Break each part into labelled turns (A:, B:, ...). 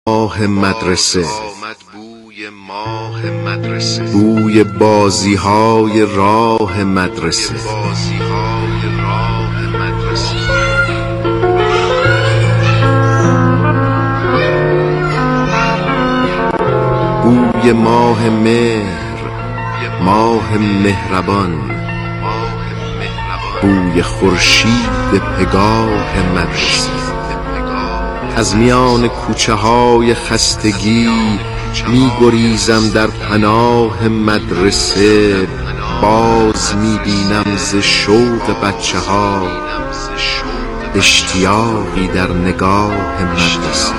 A: ماه مدرسه، بوی بازی های راه مدرسه، بوی ماه مهر، ماه مهربان، بوی خورشید پگاه مدرسه. از میان کوچه های خستگی می گریزم در پناه مدرسه، باز می بینم ز شوق بچه ها اشتیاقی در نگاه مدرسه.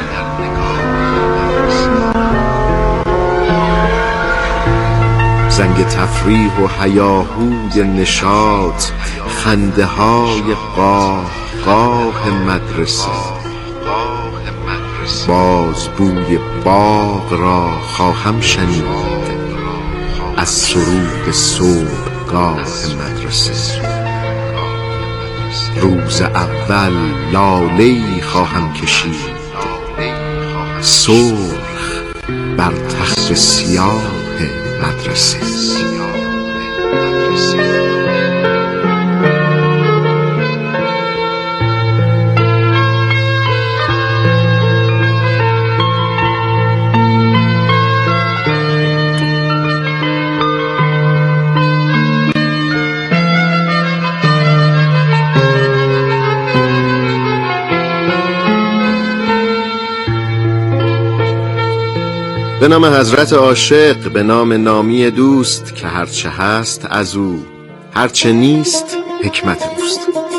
A: زنگ تفریح و هیاهوی نشاط، خنده های قاه قاه مدرسه، باز بوی باغ را خواهم شنید از سرود صبحگاه مدرسه. روز اول لاله‌ای خواهم کشید سرخ بر تخت سیاه مدرسه. به نام حضرت عاشق، به نام نامی دوست که هرچه هست از او، هرچه نیست حکمت اوست.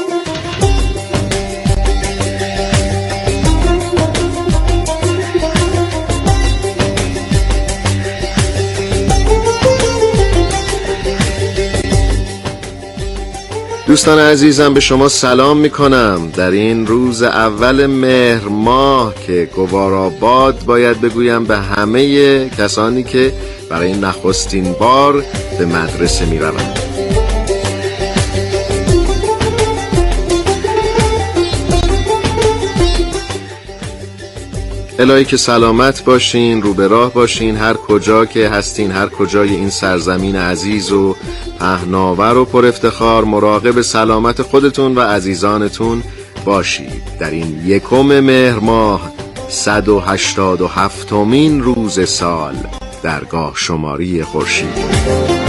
A: دوستان عزیزم، به شما سلام میکنم در این روز اول مهر ماه که گواراباد باید بگویم به همه کسانی که برای نخستین بار به مدرسه میروند. الهی که سلامت باشین، رو به راه باشین، هر کجا که هستین، هر کجای این سرزمین عزیز و پهناور و پر افتخار، مراقب سلامت خودتون و عزیزانتون باشید. در این یکم مهر ماه 187مین روز سال درگاه شماری خورشید.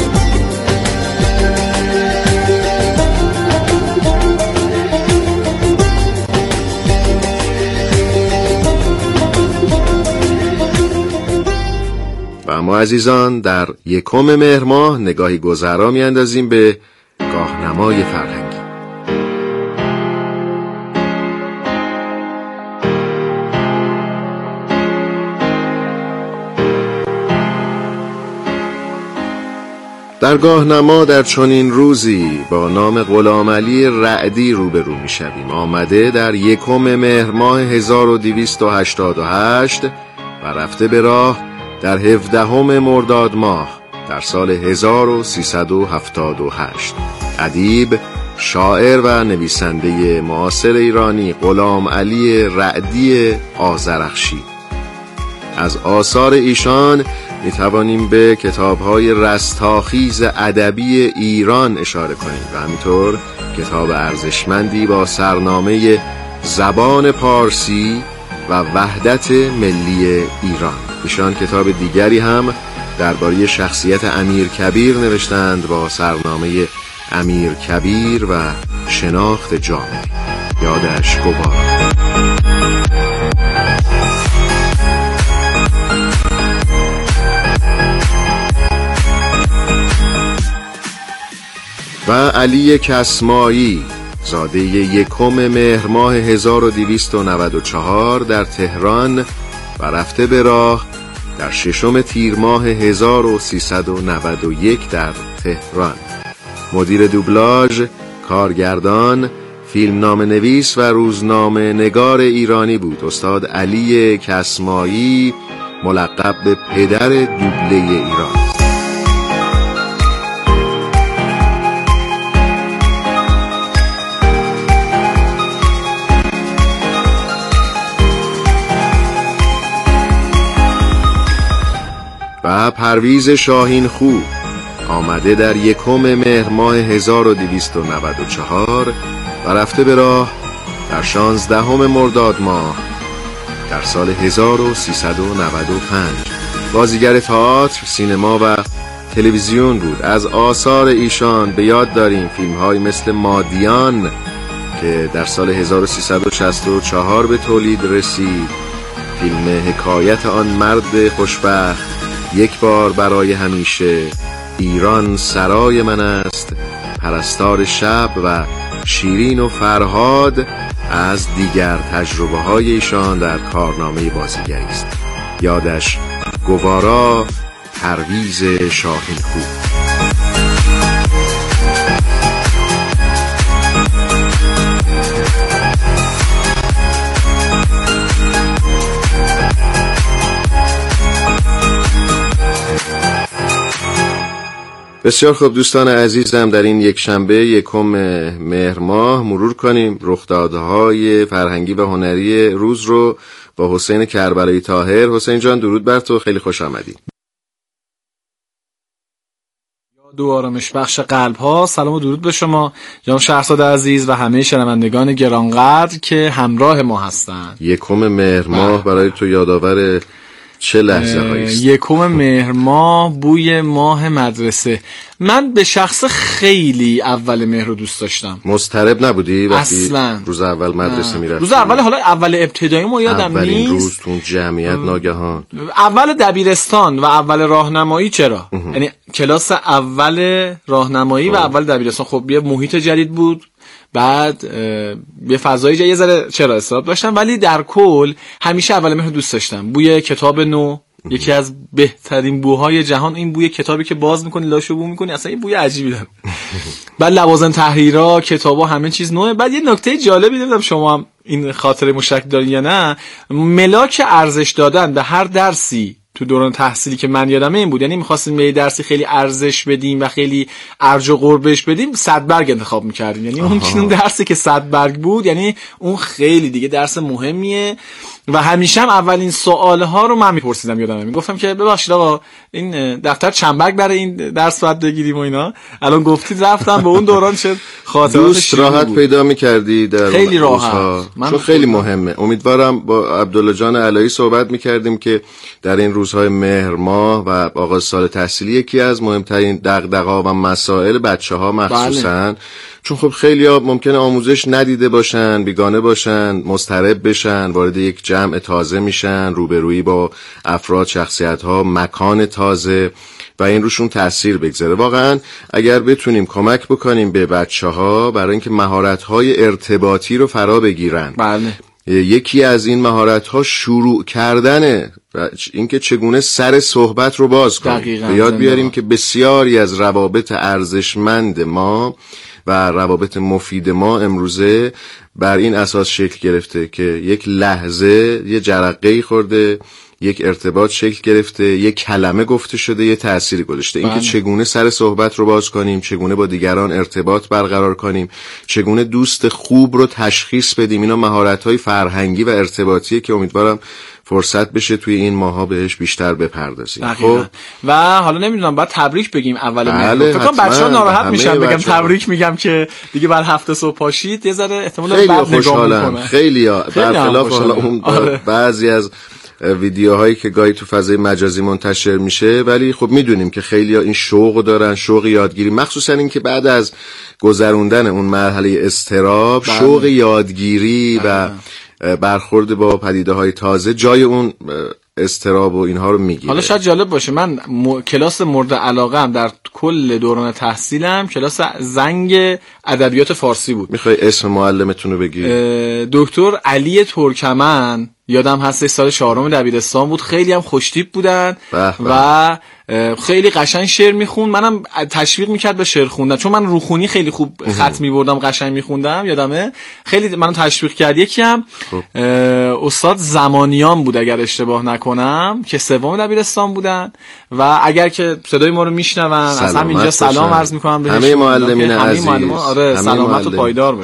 A: ما عزیزان در یکم مهر ماه نگاهی گذرا میاندازیم به گاهنمای فرهنگی. در گاهنما در چنین روزی با نام غلامعلی رعدی روبرو میشویم. آمده در یکم مهر ماه 1288 و رفته به راه در 17 مرداد ماه در سال 1378. ادیب، شاعر و نویسنده معاصر ایرانی غلامعلی رعدی آذرخشی. از آثار ایشان می توانیم به کتاب‌های رستاخیز ادبی ایران اشاره کنیم و همینطور کتاب ارزشمندی با سرنامه زبان پارسی و وحدت ملی ایران. ایشان کتاب دیگری هم درباره شخصیت امیرکبیر نوشتند با سرنامه امیرکبیر و شناخت جامعه. یادش گوار. و علی کسمایی، زاده یکم مهر ماه 1294 در تهران و رفته به راه در 6 تیر ماه 1391 در تهران. مدیر دوبلاژ، کارگردان، فیلمنامه نویس و روزنامه نگار ایرانی بود. استاد علی کسمایی، ملقب به پدر دوبله ایران. و پرویز شاهین خو آمده در 1 مهر ماه 1294 و رفته به راه در 16 مرداد ماه در سال 1395. بازیگر تئاتر، سینما و تلویزیون بود. از آثار ایشان به یاد داریم فیلم‌هایی مثل مادیان که در سال 1364 به تولید رسید، فیلم حکایت آن مرد خوشبخت، یک بار برای همیشه، ایران سرای من است، پرستار شب و شیرین و فرهاد از دیگر تجربه های ایشان در کارنامه بازیگری است. یادش گوارا پرویز شاهین خو. بسیار خوب دوستان عزیزم، در این یک شنبه 1 مهر ماه مرور کنیم رخدادهای فرهنگی و هنری روز رو با حسین کربلایی طاهر. حسین جان درود بر تو، خیلی خوش آمدی.
B: دو آرامش بخش قلب ها، سلام و درود به شما جناب شهرزاد عزیز و همه شنوندگان گرانقدر که همراه ما هستند.
A: 1 مهر ماه برای تو یادآور چه لحظه هایی است؟
B: 1 مهر ماه، بوی ماه مدرسه. من به شخص خیلی اول مهر رو دوست داشتم.
A: مضطرب نبودی وقتی
B: اصلا
A: روز اول مدرسه میرفتی؟
B: روز اول، حالا اول ابتدایی ما یادم نیست،
A: اولین روز تو جمعیت ناگهان،
B: اول دبیرستان و اول راهنمایی. چرا؟ یعنی کلاس اول راهنمایی و اول دبیرستان. خب یه محیط جدید بود، بعد یه فضای جدید، یه ذره چرا استراب داشتم، ولی در کل همیشه اول مهر دوست داشتم. بوی کتاب نو، یکی از بهترین بوهای جهان، این بوی کتابی که باز میکنی لاشو بو میکنی، اصلا این بوی عجیبی داره. بعد لوازم تحریرا، کتابا، همه چیز نوه. بعد یه نکته جالبی دیدم، شما هم این خاطره مشترک دارین یا نه، ملاک ارزش دادن به هر درسی تو دوران تحصیلی که من یادمه این بود. یعنی می‌خواستیم به درسی خیلی ارزش بدیم و خیلی ارج و قربش بدیم، 100 برگ انتخاب می‌کردیم. یعنی اون درسی که 100 برگ بود، یعنی اون خیلی دیگه درس مهمیه. و همیشه هم اولین سوال‌ها رو من می‌پرسیدم، یادمه میگفتم که ببخشید آقا این دفتر چند برگ برای این درس باید بگیریم و اینا. الان گفتید رفتم به اون دوران چه خاطرات
A: دوست راحت بود. پیدا می‌کردی در
B: خیلی راحت.
A: چون خیلی مهمه. امیدوارم با عبدالله جان علایی صحبت می‌کردیم که در این روزهای مهر ماه و آغاز سال تحصیلی یکی از مهمترین دغدغه‌ها و مسائل بچه‌ها مخصوصاً، چون خب خیلی‌ها ممکنه آموزش ندیده باشن، بیگانه باشن، مضطرب بشن، وارد یک جمع تازه میشن، روبرویی با افراد، شخصیت‌ها، مکان تازه و این روشون تأثیر بگذاره. واقعاً اگر بتونیم کمک بکنیم به بچه‌ها برای اینکه مهارت‌های ارتباطی رو فرا بگیرن،
B: بله،
A: یکی از این مهارت‌ها شروع کردنه و اینکه چگونه سر صحبت رو باز کنیم. به یاد بیاریم که بسیاری از روابط ارزشمند ما و روابط مفید ما امروزه بر این اساس شکل گرفته که یک لحظه یه جرقه‌ای خورده، یک ارتباط شکل گرفته، یک کلمه گفته شده، یه تأثیری گذاشته. اینکه چگونه سر صحبت رو باز کنیم، چگونه با دیگران ارتباط برقرار کنیم، چگونه دوست خوب رو تشخیص بدیم، اینا مهارت‌های فرهنگی و ارتباطیه که امیدوارم فرصت بشه توی این ماها بهش بیشتر بپردازیم. خب
B: و حالا نمیدونم بعد تبریک بگیم اول مهر.
A: فکر
B: کنم بچه‌ها ناراحت میشن بگم تبریک میگم که دیگه بعد هفته صبح پاشید، یه ذره احتمال بد نگاه میکنن.
A: خیلی‌ها برخلاف حالا اون بعضی از ویدیوهایی که گاهی تو فضای مجازی منتشر میشه، ولی خب میدونیم که خیلی‌ها این شوق دارن، شوق یادگیری، مخصوصا این که بعد از گذروندن اون مرحله اضطراب، شوق یادگیری و برخورد با پدیده‌های تازه جای اون اضطراب و اینها رو میگیره.
B: حالا شاید جالب باشه، من کلاس مورد علاقه‌ام در کل دوران تحصیلم کلاس زنگ ادبیات فارسی بود.
A: میخوای اسم معلمتون رو بگی؟
B: دکتر علی ترکمن، یادم هست سال 4 دبیرستان بود. خیلی هم خوشتیپ بودن و خیلی قشنگ شعر میخوند. منم تشویق میکرد به شعر خوندن، چون من روخونی خیلی خوب خط میبردم، قشنگ میخوندم. یادمه خیلی منو تشویق کرد. یکی هم استاد زمانیان بود اگر اشتباه نکنم، که 3 دبیرستان بودن و اگر که صدای ما رو میشنون از همینجا سلام عرض میکنم به
A: همه معلمین عزیز.
B: آره، سلامت و پایدار باشن.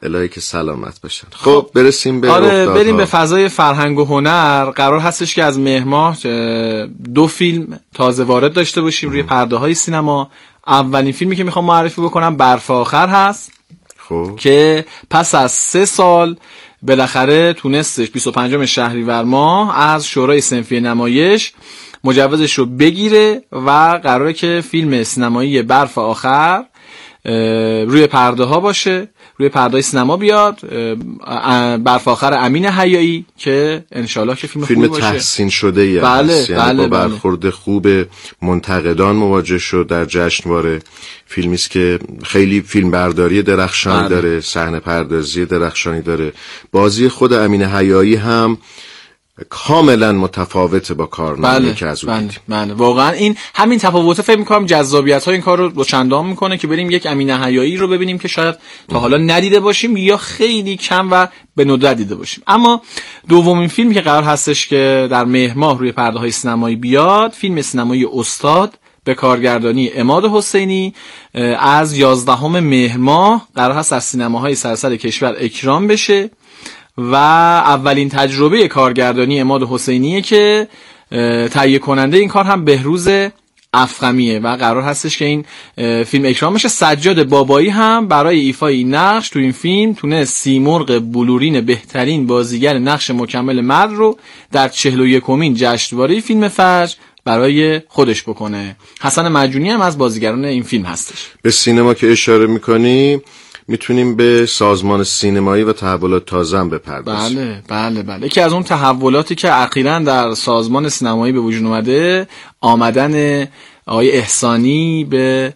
A: الهی که سلامت باشن. خب برسیم به
B: بریم به فضای فرهنگ و هنر. قرار هستش که از مهر ماه 2 فیلم تازه وارد داشته باشیم روی پرده های سینما. اولین فیلمی که میخوام معرفی بکنم برف آخر هست.
A: خب
B: که پس از 3 سال بالاخره تونستش 25 شهریور ماه از شورای صنفی نمایش مجوزش رو بگیره و قراره که فیلم سینمایی برف آخر روی پرده ها باشه، روی پرده سینما بیاد. برف آخر امین حیایی که انشالله که فیلم
A: باشه. تحسین شده یه
B: بله
A: با برخورد خوب منتقدان مواجه شد در جشنواره. فیلمی است که خیلی فیلم برداری درخشانی داره، صحنه پردازی درخشانی داره. بازی خود امین حیایی هم کاملا متفاوته با کارنامه‌ای که از اون دیدیم.
B: واقعا این همین تفاوت فکر می‌کنم جذابیت‌های این کار رو دوچندان می‌کنه که بریم یک امین حیایی رو ببینیم که شاید تا حالا ندیده باشیم یا خیلی کم و به ندرت دیده باشیم. اما دومین فیلمی که قرار هستش که در مهر ماه روی پرده‌های سینمایی بیاد، فیلم سینمایی استاد به کارگردانی عماد حسینی از 11 مهر ماه قرار هست در سینماهای سراسر کشور اکرام بشه و اولین تجربه کارگردانی عماد حسینیه که تهیه کننده این کار هم بهروز افخمیه و قرار هستش که این فیلم اکرام بشه. سجاد بابایی هم برای ایفای این نقش تو این فیلم تونست سیمرغ بلورین بهترین بازیگر نقش مکمل مرد رو در 41مین جشنواره فیلم فجر برای خودش بکنه. حسن مجونی هم از بازیگران این فیلم هستش.
A: به سینما که اشاره میکنی میتونیم به سازمان سینمایی و تحولات تازه هم بپردازیم.
B: بله. یکی از اون تحولاتی که اخیراً در سازمان سینمایی به وجود اومده، آمدن آقای احسانی به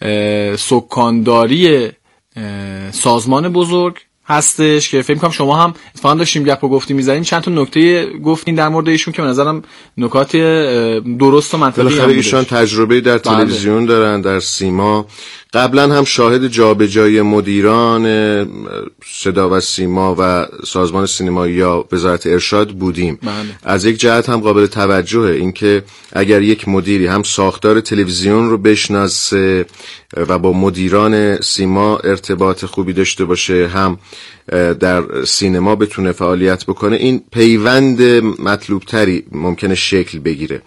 B: سکانداری سازمان بزرگ هستش که فکر می‌کنم شما هم اتفاقا داشتیم گپ و گفتی می‌زدیم، چند تا نکته گفتین در مورد ایشون که به نظرم نکات درست و منطقی
A: بالاخره ایشان تجربه در تلویزیون دارن، در سیما. قبلا هم شاهد جابجایی مدیران صدا و سیما و سازمان سینمایی یا وزارت ارشاد بودیم. از یک جهت هم قابل توجهه اینکه اگر یک مدیری هم ساختار تلویزیون رو بشناسه و با مدیران سیما ارتباط خوبی داشته باشه، هم در سینما بتونه فعالیت بکنه، این پیوند مطلوب تری ممکنه شکل بگیره.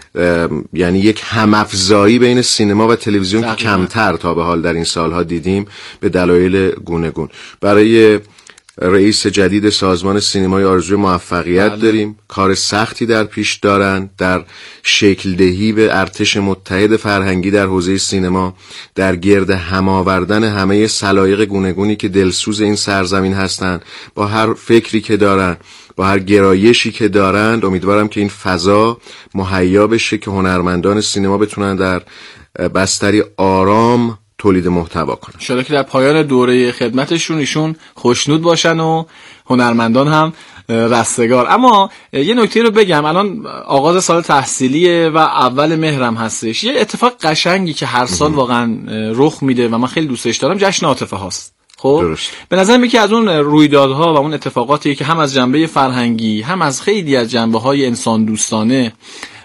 A: یعنی یک همافزایی بین سینما و تلویزیون که کمتر تا به حال در این سالها دیدیم به دلایل گوناگون. برای رئیس جدید سازمان سینمای آرزوی موفقیت داریم. کار سختی در پیش دارن در شکل دهی به ارتش متحد فرهنگی در حوزه سینما، در گرد هم آوردن همه سلایق گوناگونی که دلسوز این سرزمین هستند با هر فکری که دارن، با هر گرایشی که دارند. امیدوارم که این فضا مهیا بشه که هنرمندان سینما بتونن در بستری آرام تولید محتوا کنن.
B: انشالله که در پایان دوره خدمتشون ایشون خوشنود باشن و هنرمندان هم رستگار. اما یه نکته رو بگم، الان آغاز سال تحصیلیه و اول مهرم هستش. یه اتفاق قشنگی که هر سال واقعا رخ میده و من خیلی دوستش دارم، جشن عاطفه هاست. خب به نظر یکی از اون رویدادها و اون اتفاقاتی که هم از جنبه فرهنگی هم از خیلی از جنبه‌های انسان دوستانه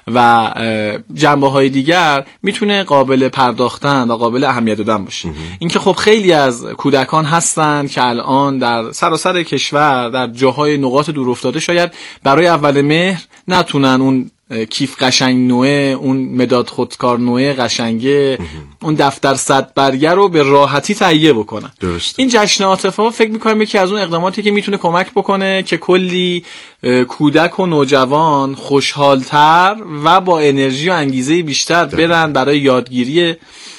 B: و جنبه‌های دیگر میتونه قابل پرداختن و قابل اهمیت دادن باشه. اینکه خب خیلی از کودکان هستن که الان در سراسر کشور در جاهای نقاط دورافتاده شاید برای اول مهر نتونن اون کیف قشنگ نوعه، اون مداد خودکار نوعه قشنگه، اون دفتر 100 برگه رو به راحتی تهیه بکنن. این جشن عاطفه فکر می‌کنم یکی از اون اقداماتی که میتونه کمک بکنه که کلی کودک و نوجوان خوشحال‌تر و با انرژی و انگیزه بیشتر برن برای یادگیری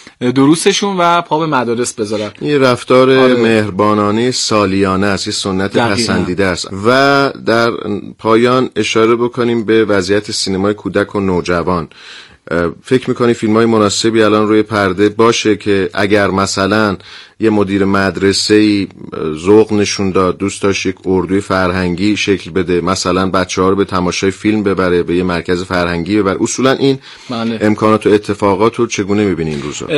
B: دروسشون و پا به مدارس بذارن.
A: این رفتار مهربانانه سالیانه است، یه سنت پسندیده است. و در پایان اشاره بکنیم به وضعیت سینمای کودک و نوجوان. فکر میکنی فیلم‌های مناسبی الان روی پرده باشه که اگر مثلا یه مدیر مدرسه‌ای ذوق نشون داد، دوست داشت یک اردوی فرهنگی شکل بده، مثلا بچه‌ها رو به تماشای فیلم ببره، به یه مرکز فرهنگی ببره، اصولا این امکانات و اتفاقات رو چگونه می‌بینی این روزا؟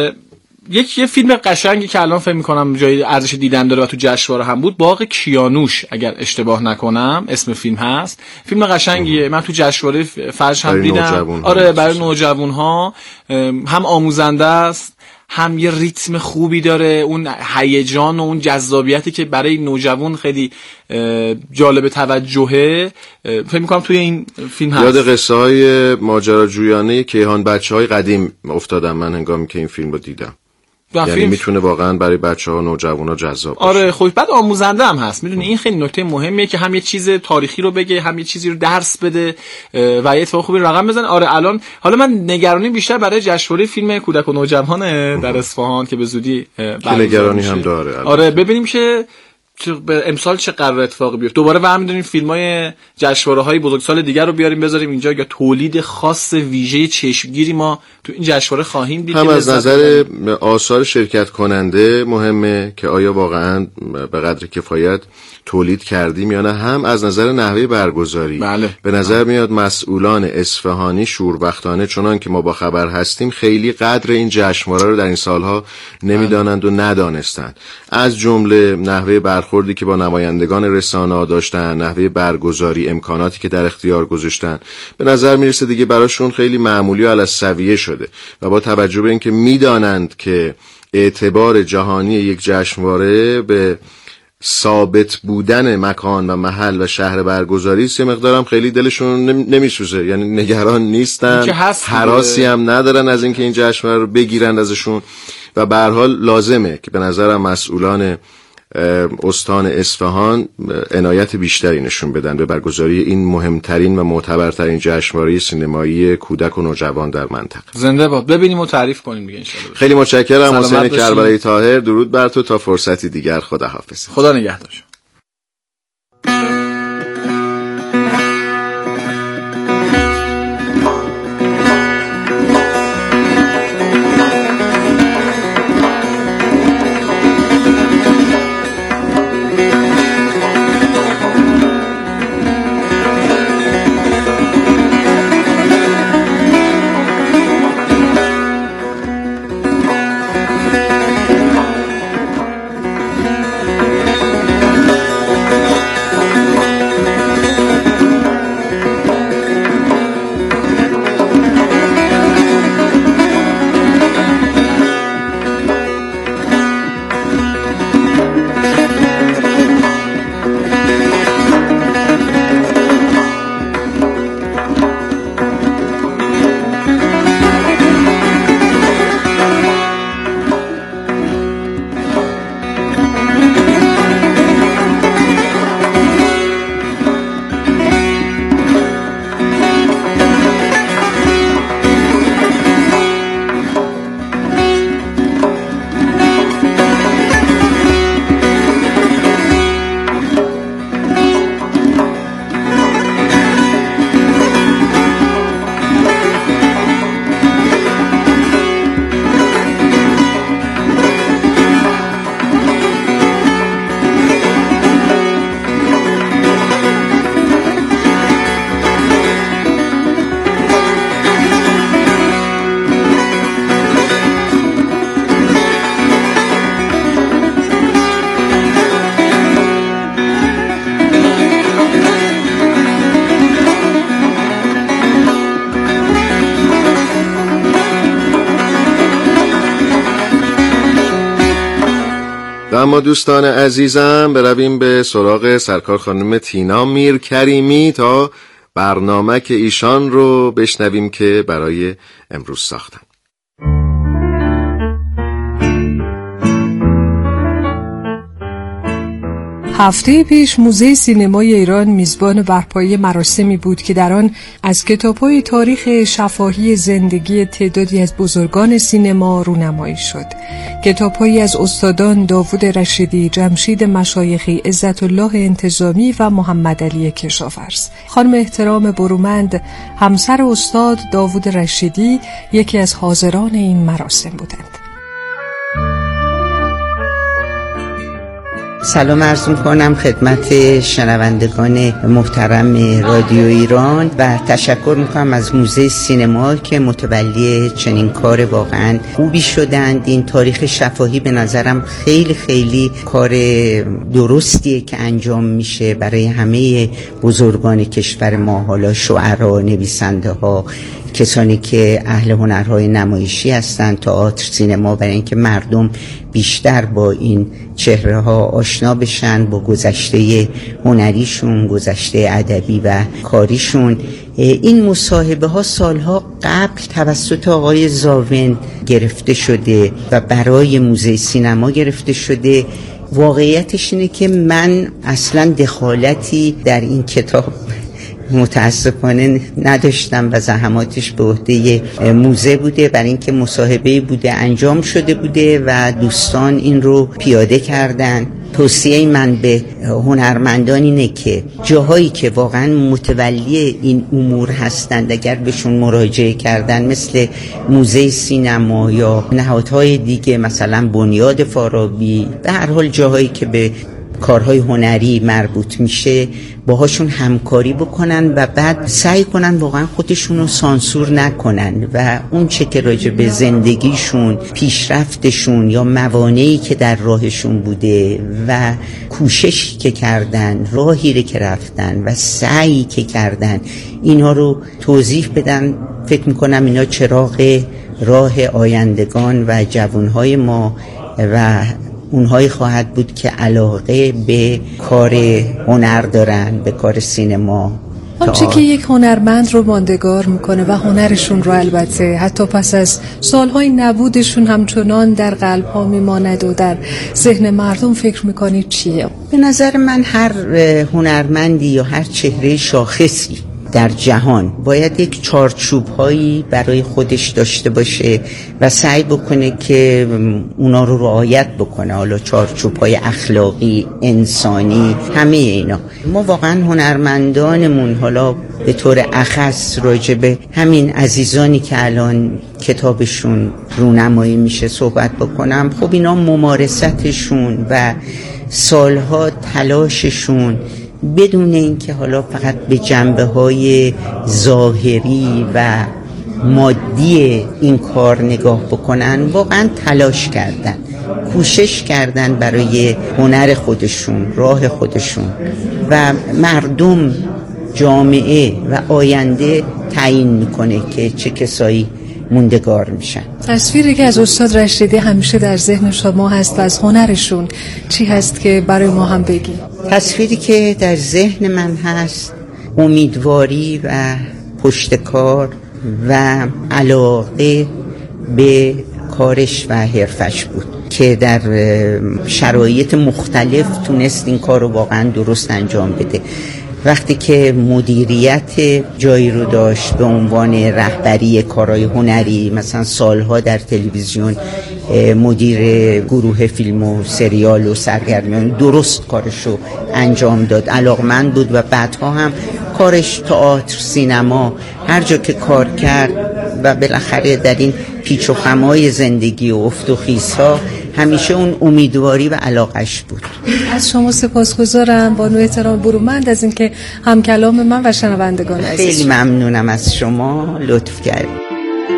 B: یه فیلم قشنگی که الان فکر می‌کنم جای ارزش دیدن داره و تو جشنواره هم بود، باغ کیانوش اگر اشتباه نکنم اسم فیلم هست. فیلم قشنگیه، من تو جشنواره فجر هم دیدم. برای نوجوان‌ها هم آموزنده است، هم یه ریتم خوبی داره، اون هیجان و اون جذابیتی که برای نوجوان خیلی جالب توجهه. فکر می‌کنم توی این فیلم هست.
A: یاد قصه های ماجراجویانه کیهان بچه‌های قدیم افتادم من هنگامی که این فیلم رو دیدم. یعنی میتونه واقعا برای بچه‌ها نوجوانا جذاب باشه.
B: آره خوب، بعد آموزنده هم هست. میدونی این خیلی نکته مهمیه که هم یه چیز تاریخی رو بگه، هم یه چیزی رو درس بده و یه اتفاق خوبی رقم بزنه. آره الان حالا من نگرانی بیشتر برای جشنواره فیلم کودک و نوجوان در اصفهان که به زودی
A: نگرانی هم داره.
B: آره ببینیم که امسال چه قرار اتفاقی بیفته. دوباره برمی‌داریم فیلم‌های جشنواره‌های بزرگسال دیگر رو بیاریم بذاریم اینجا، یا تولید خاص ویژه چشمگیری ما تو این جشنواره خواهیم دید.
A: هم از نظر آثار شرکت کننده مهمه که آیا واقعاً به قدر کفایت تولید کردیم یا نه، هم از نظر نحوه برگزاری.
B: بله.
A: به نظر میاد مسئولان اصفهانی شوربختانه چنان که ما با خبر هستیم خیلی قدر این جشنواره رو در این سالها نمیدانند و ندانستند، از جمله نحوه برخوردی که با نمایندگان رسانه‌ها داشتن، نحوه برگزاری، امکاناتی که در اختیار گذاشتن. به نظر میرسه دیگه براشون خیلی معمولی و علی‌السویه شده و با توجه به اینکه میدانند که اعتبار جهانی یک جشنواره به ثابت بودن مکان و محل و شهر برگزاری است، یه مقدارم خیلی دلشون نمیسوزه، یعنی نگران نیستن، هراسی هم ندارن از اینکه این جشنواره رو بگیرند ازشون. و به هر حال لازمه که به نظرم مسئولان استان اصفهان عنایت بیشتری نشون بدن به برگزاری این مهمترین و معتبرترین جشنواره سینمایی کودک و نوجوان در منطقه.
B: زنده باد. ببینیم و تعریف کنیم دیگه ان شاءالله.
A: خیلی متشکرم حسین کربلایی طاهر. درود بر تو، تا فرصتی دیگر. خداحافظ.
B: خدا نگهدار.
A: اما دوستان عزیزم برویم به سراغ سرکار خانم تینا میرکریمی تا برنامه که ایشان رو بشنویم که برای امروز ساختن.
C: هفته پیش موزه سینمای ایران میزبان برپایی مراسمی بود که در آن از کتاب‌های تاریخ شفاهی زندگی تعدادی از بزرگان سینما رونمایی شد. کتاب‌هایی از استادان داوود رشیدی، جمشید مشایخی، عزت الله انتظامی و محمد علی کشاورز. خانم احترام برومند، همسر استاد داوود رشیدی، یکی از حاضران این مراسم بودند.
D: سلام عرض می‌کنم خدمت شنوندگان محترم رادیو ایران و تشکر می‌کنم از موزه سینما که متولی چنین کار واقعا خوبی شدند. این تاریخ شفاهی به نظرم خیلی خیلی کار درستیه که انجام میشه برای همه بزرگان کشور ما، حالا شاعرها، نویسنده ها، کسانی که اهل هنرهای نمایشی هستند، تئاتر، سینما، برای اینکه مردم بیشتر با این چهره ها آشنا بشن، با گذشته هنریشون، گذشته ادبی و کاریشون. این مصاحبه ها سالها قبل توسط آقای زاون گرفته شده و برای موزه سینما گرفته شده. واقعیتش اینه که من اصلا دخالتی در این کتاب متاسفانه نداشتم و زحماتش به عهده موزه بوده، برای اینکه مصاحبه بوده انجام شده بوده و دوستان این رو پیاده کردن. توصیه من به هنرمندان اینه که جاهایی که واقعا متولی این امور هستند اگر بهشون مراجعه کردن، مثل موزه سینما یا نهادهای دیگه مثلا بنیاد فارابی، به هر حال جاهایی که به کارهای هنری مربوط میشه، باهاشون همکاری بکنن و بعد سعی کنن واقعا خودشون رو سانسور نکنن و اون چه که راجع به زندگیشون، پیشرفتشون یا موانعی که در راهشون بوده و کوششی که کردن، راهی که رفتن و سعی که کردن، اینها رو توضیح بدن. فکر میکنم اینا چراغ راه آیندگان و جوانهای ما و اونهایی خواهد بود که علاقه به کار هنر دارن، به کار سینما.
C: آنچه که یک هنرمند رو ماندگار میکنه و هنرشون رو البته حتی پس از سالهای نبودشون همچنان در قلب ها میماند و در ذهن مردم، فکر میکنید چیه؟
D: به نظر من هر هنرمندی یا هر چهره شاخصی در جهان باید یک چارچوب هایی برای خودش داشته باشه و سعی بکنه که اونا رو رعایت بکنه، حالا چارچوب های اخلاقی، انسانی، همه اینا. ما واقعا هنرمندانمون، حالا به طور اخص راجع به همین عزیزانی که الان کتابشون رونمایی میشه صحبت بکنم، خب اینا ممارستشون و سالها تلاششون بدون اینکه حالا فقط به جنبه‌های ظاهری و مادی این کار نگاه بکنن، واقعا تلاش کردن، کوشش کردن برای هنر خودشون، راه خودشون و مردم، جامعه و آینده تعیین میکنه که چه کسایی موندگار میشن.
C: تصویری که از استاد رشیدی همیشه در ذهن شما هست و از هنرشون چی هست که برای ما هم بگی؟
D: تصویری که در ذهن من هست امیدواری و پشتکار و علاقه به کارش و حرفش بود که در شرایط مختلف تونست این کار رو واقعا درست انجام بده. وقتی که مدیریت جایی رو داشت به عنوان رهبری کارهای هنری، مثلا سالها در تلویزیون مدیر گروه فیلم و سریال و سرگرمیان، درست کارش رو انجام داد، علاقمند بود و بعدها هم کارش تئاتر، سینما، هر جا که کار کرد و بالاخره در این پیچ و خمای زندگی و افت و خیزها همیشه اون امیدواری و علاقش بود.
C: از شما سپاسگزارم، با نوع احترام برومند از اینکه هم کلام من و شنوندگان عزیز.
D: خیلی ممنونم از شما، لطف کردید.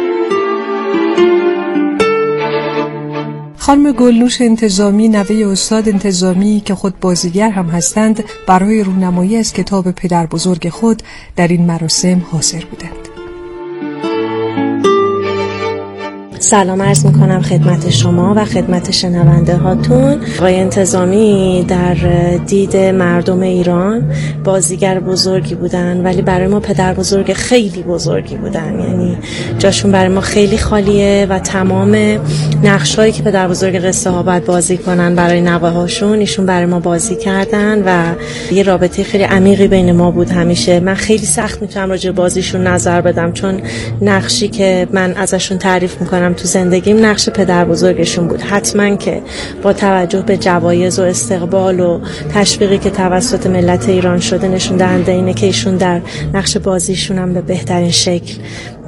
C: خانم گلنوش انتظامی، نوه استاد انتظامی که خود بازیگر هم هستند، برای رونمایی از کتاب پدر بزرگ خود در این مراسم حاضر بودند.
E: سلام عرض میکنم خدمت شما و خدمت شنونده هاتون. آقای انتظامی در دید مردم ایران بازیگر بزرگی بودن، ولی برای ما پدر بزرگ خیلی بزرگی بودن. یعنی جاشون برای ما خیلی خالیه و تمام نقشایی که پدر بزرگ قصه ها باید بازی کنن برای نوه هاشون، ایشون برای ما بازی کردن و یه رابطه خیلی عمیقی بین ما بود همیشه. من خیلی سخت میتونم راجع به بازیشون نظر بدم، چون نقشی که من ازشون تعریف میکنم تو زندگیم نقش پدر بزرگشون بود. حتما که با توجه به جوایز و استقبال و تشویقی که توسط ملت ایران شده، نشون دهنده اینه که ایشون در نقش بازیشون هم به بهترین شکل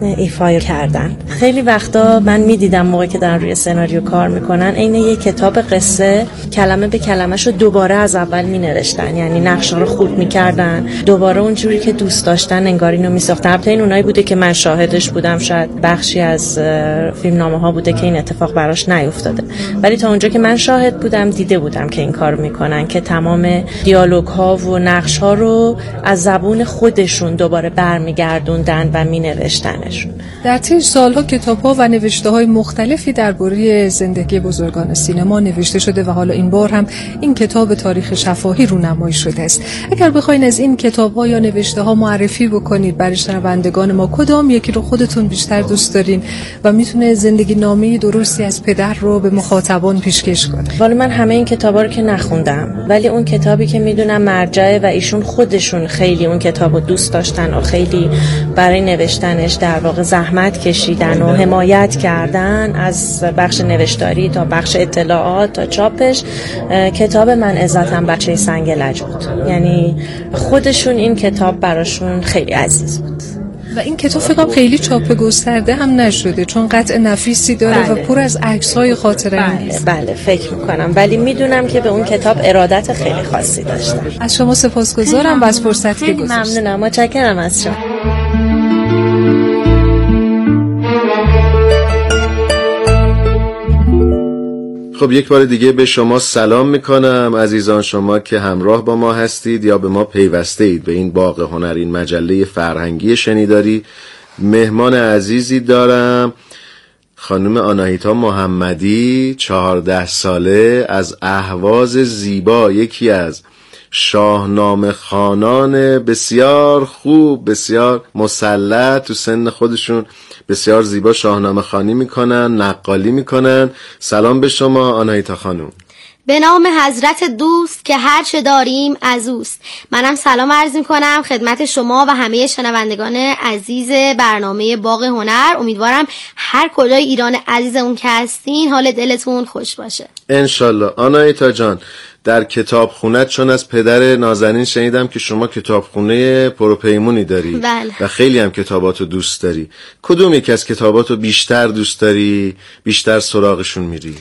E: ایفا کردن. خیلی وقتا من میدیدم موقعی که دارن روی سناریو کار میکنن عین یک کتاب قصه کلمه به کلمه‌شو دوباره از اول مینوشتن، یعنی نقشا رو خورد میکردن، دوباره اونجوری که دوست داشتن انگار اینو میساختن. البته این اونایی بوده که من شاهدش بودم، شاید بخشی از فیلمنامه‌ها بوده که این اتفاق براش نیفتاده، ولی تا اونجا که من شاهد بودم دیده بودم که این کارو میکنن که تمام دیالوگ‌ها و نقش‌ها رو از زبون خودشون دوباره برمیگردوندن و مینوشتنشون.
C: در طی سالها کتاب‌ها و نوشته‌های مختلفی درباره زندگی بزرگان سینما نوشته شده و حالا این بار هم این کتاب تاریخ شفاهی رونمایی شده است. اگر بخواید از این کتاب‌ها یا نوشته‌ها معرفی بکنید برای شنوندگان ما، کدام یکی رو خودتون بیشتر دوست دارین و میتونه زندگی نامه درستی از پدر رو به مخاطبان پیشکش کنه؟
E: ولی من همه این کتابا رو که نخوندم، ولی اون کتابی که میدونم مرجعه و ایشون خودشون خیلی اون کتابو دوست داشتن و خیلی برای نوشتنش در واقع زحمت کشیدن و حمایت کردن، از بخش نوشتاری تا بخش اطلاعات تا چاپش، کتاب من عزتم بچه سنگ لج بود. یعنی خودشون این کتاب براشون خیلی عزیز بود.
C: و این کتاب فکرم خیلی چاپ گسترده هم نشده چون قطع نفیسی داره. بله. و پر از عکس‌های خاطره انگیز.
E: بله فکر میکنم، ولی میدونم که به اون کتاب ارادت خیلی خاصی داشتن.
C: از شما سپاسگزارم و از فرصتی که گذاشتید.
E: ممنونم، متشکرم از شما.
A: خب یک بار دیگه به شما سلام میکنم عزیزان، شما که همراه با ما هستید یا به ما پیوسته اید به این باغ هنر، این مجله فرهنگی شنیداری. مهمان عزیزی دارم، خانم آناهیتا محمدی، 14 ساله، از اهواز زیبا، یکی از شاهنامه خوانان بسیار خوب، بسیار مسلط، تو سن خودشون بسیار زیبا شاهنامه خوانی میکنن، نقالی میکنن. سلام به شما آناهیتا خانم.
F: به نام حضرت دوست که هر چه داریم از اوست. منم سلام عرض میکنم خدمت شما و همه شنوندگان عزیز برنامه باغ هنر. امیدوارم هر کجای ایران عزیزمون که هستین حال دلتون خوش باشه
A: انشالله. آناهیتا جان، در کتابخونه‌ت چون از پدر نازنین شنیدم که شما کتابخونه پروپیمونی داری.
F: بله.
A: و خیلی هم کتاباتو دوست داری. کدوم یکی از کتاباتو بیشتر دوست داری، بیشتر سراغشون میری؟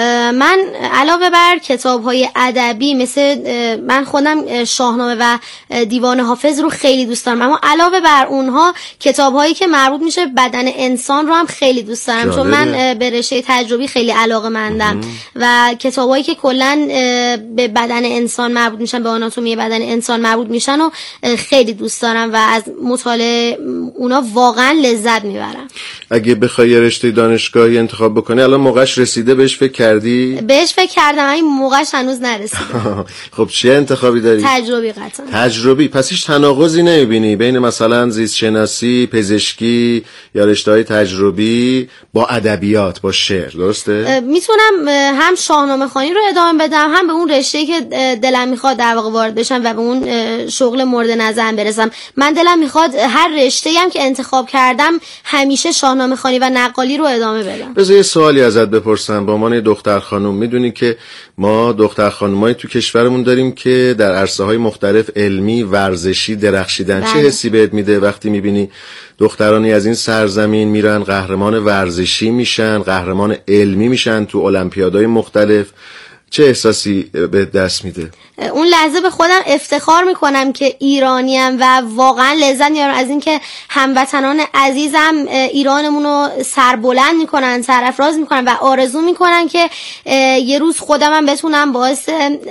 F: من علاوه بر کتاب‌های ادبی مثل من خودم شاهنامه و دیوان حافظ رو خیلی دوست دارم، اما علاوه بر اونها کتاب‌هایی که مربوط میشه بدن انسان رو هم خیلی دوست دارم. چون من به رشته تجربی خیلی علاقه‌مندم و کتاب‌هایی که کلاً به بدن انسان مربوط میشن، به آناتومی بدن انسان مربوط میشن و خیلی دوست دارم و از مطالعه اونا واقعا لذت میبرم.
A: اگه بخوای رشته دانشگاهی انتخاب بکنی الان موقعش رسیده، بهش فکر کردی؟
F: بهش فکر کردم، این موقعش هنوز نرسیده.
A: خب چیه انتخابی داری؟
F: تجربی قطعا.
A: تجربی. پس هیچ تناقضی نمیبینی بین مثلا زیست شناسی، پزشکی یا رشته‌های تجربی با ادبیات، با شعر، درسته؟
F: میتونم هم شاهنامه خوانی رو ادامه بدم، هم به اون رشته‌ای که دلم میخواد در واقع وارد بشم و به اون شغل مورد نظرم برسم. من دلم میخواد هر رشته‌ای هم که انتخاب کردم همیشه شاهنامه خوانی و نقالی رو ادامه بدم.
A: بذار یه سوالی ازت بپرسم به عنوان دختر خانم. میدونی که ما دختر خانمایی تو کشورمون داریم که در عرصه‌های مختلف علمی، ورزشی درخشیدن. چه حسی بهت میده وقتی میبینی دخترانی از این سرزمین میرن قهرمان ورزشی میشن، قهرمان علمی میشن تو المپیادهای مختلف؟ چه احساسی به دست میده؟
F: اون لحظه به خودم افتخار میکنم که ایرانیم و واقعا لذت میبرم از اینکه هموطنان عزیزم ایرانمون رو سربلند میکنن، سرافراز میکنن و آرزو میکنن که یه روز خودم بتونم باعث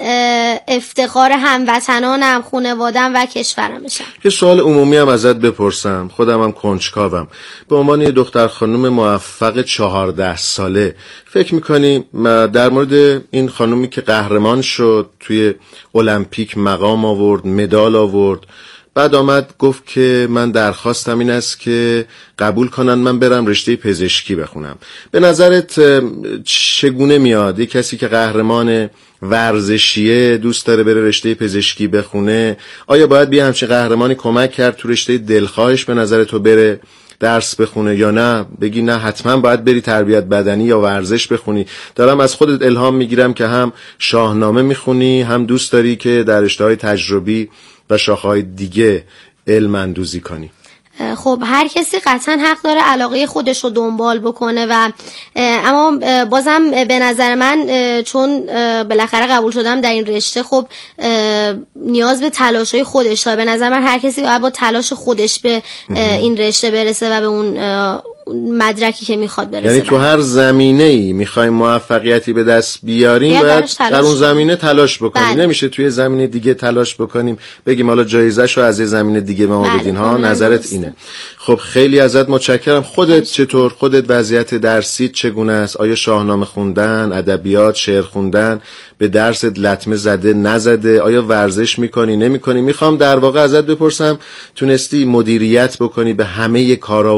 F: افتخار هموطنانم، خانواده‌ام و کشورم بشم.
A: یه سوال عمومی هم ازت بپرسم، خودم هم کنجکاوم. به عنوان یه دختر خانم موفق 14 ساله فکر میکنی در مورد این خانومی که قهرمان شد، توی المپیک مقام آورد، مدال آورد، بعد آمد گفت که من درخواستم این است که قبول کنن من برم رشته پزشکی بخونم، به نظرت چگونه میاد یک کسی که قهرمان ورزشیه دوست داره بره رشته پزشکی بخونه؟ آیا باید بیا همچین قهرمانی کمک کرد تو رشته دلخواهش به نظر تو بره درس بخونه، یا نه بگی نه حتما باید بری تربیت بدنی یا ورزش بخونی؟ دارم از خودت الهام میگیرم که هم شاهنامه میخونی، هم دوست داری که در رشته‌های تجربی و شاخه‌های دیگه علم اندوزی کنی.
F: خب هر کسی قطعا حق داره علاقه خودش رو دنبال بکنه و اما بازم به نظر من چون بالاخره قبول شدم در این رشته، خب نیاز به تلاش‌های خودش داره. به نظر من هر کسی باید با تلاش خودش به این رشته برسه و به اون مدرکی که میخواد برسه.
A: یعنی تو هر زمینه‌ای میخوایم موفقیتی به دست بیاریم باید در اون زمینه تلاش بکنیم. نمیشه توی زمینه دیگه تلاش بکنیم بگیم حالا جایزه‌شو از یه زمینه دیگه به ما بدین ها. نظرت اینه؟ خب خیلی ازت متشکرم. خودت چطور؟ خودت وضعیت درسیت چگونه است؟ آیا شاهنامه خوندن، ادبیات، شعر خوندن به درست لطمه زده نزده؟ آیا ورزش میکنی نمیکنی؟ میخوام در واقع ازت بپرسم تونستی مدیریت بکنی به همه کارا